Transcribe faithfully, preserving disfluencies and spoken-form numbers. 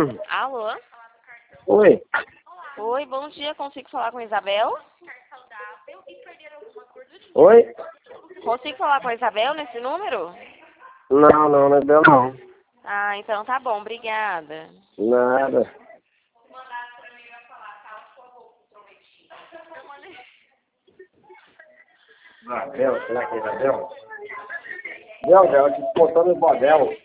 Alô? Oi. Oi, bom dia. Consigo falar com a Isabel? Oi? Consigo falar com a Isabel nesse número? Não, não, não é dela não. Ah, então tá bom. Obrigada. Nada. Isabel, será que é Isabel? Isabel, ela te botou no bodel.